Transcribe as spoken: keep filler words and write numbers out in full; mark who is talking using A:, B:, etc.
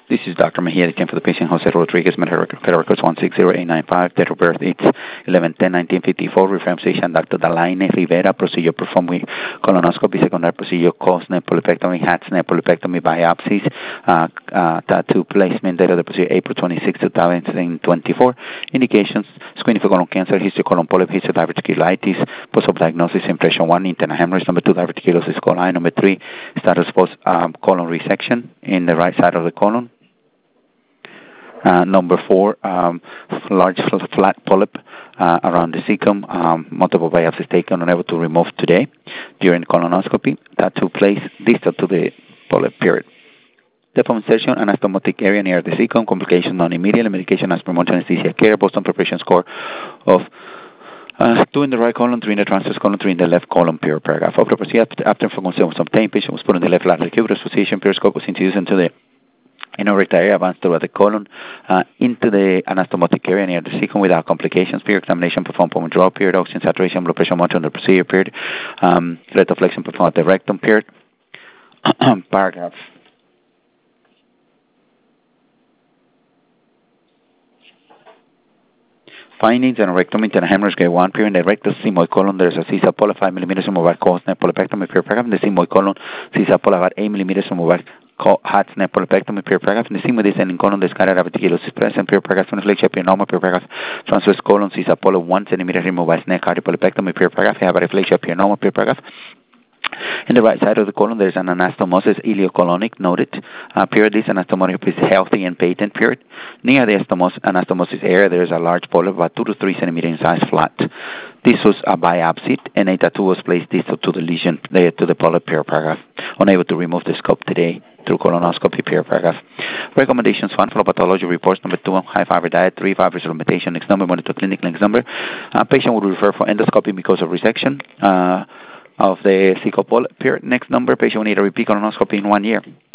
A: This is Doctor Mejia, the team for the patient, Jose Rodriguez, medical records one six zero eight nine five, date of birth it's eleven ten nineteen fifty-four, reference patient Doctor Dalaine Rivera, procedure performed with colonoscopy, secondary procedure, cosne, polypectomy, HATSNE, polypectomy, biopsies, uh, uh, tattoo placement, date of the procedure April twenty-sixth, twenty twenty-four, indications, screening for colon cancer, history colon polyp, history diverticulitis, post-op diagnosis, impression one, internal hemorrhage, number two, diverticulosis coli, number three, status post um, colon resection in the right side of the colon. Uh, number four, um, large flat polyp uh, around the cecum, um, multiple biopsies taken, unable to remove today during colonoscopy. That took place distal to the polyp period. Depth of insertion, anastomotic area near the cecum, complication non-immediate, medication as per anesthesia care, Boston preparation score of Uh, two in the right colon, three in the transverse colon, three in the left colon, pure paragraph. After procedure, after function was obtained, patient was put in the left lateral cubitus position, periscope was introduced into the inner rectal area, advanced throughout the colon, uh, into the anastomotic area near the cecum without complications. Period examination performed upon withdrawal. Period oxygen saturation, blood pressure monitored under procedure. Period um, retroflexion performed at the rectum. Period paragraph. Findings and rectomy and hemorrhage grade one. Period in the rectus sigmoid colon. There is a C-cell polyp five millimeters removed cosne polypectomy. Period paragraph in the sigmoid colon. C-cell polyp eight millimeters removed HATSNE polypectomy. Period paragraph in the sigmoid descending colon. The scatter diverticulosis present. Period paragraph in the flexure pneuma. Period paragraph transverse colon. C-cell polyp one centimeter removed by SNE cardio polypectomy. Period paragraph. Have a reflexure pneuma. Period paragraph. In the right side of the colon, there is an anastomosis ileocolonic noted. Uh, period. This anastomosis is healthy and patent. Period. Near the anastomosis, anastomosis area, there is a large polyp, about two to three centimeters in size, flat. This was a biopsy, and a tattoo was placed distal to the lesion, uh, to the polyp. Period paragraph. Unable to remove the scope today through colonoscopy. Period paragraph. Recommendations: one, follow pathology reports. Number two, high fiber diet. Three, fiber supplementation. Next number, monitor clinic. Next number, uh, patient would refer for endoscopy because of resection. Uh, of the cecal polyp. Period. Next number, patient will need a repeat colonoscopy in one year.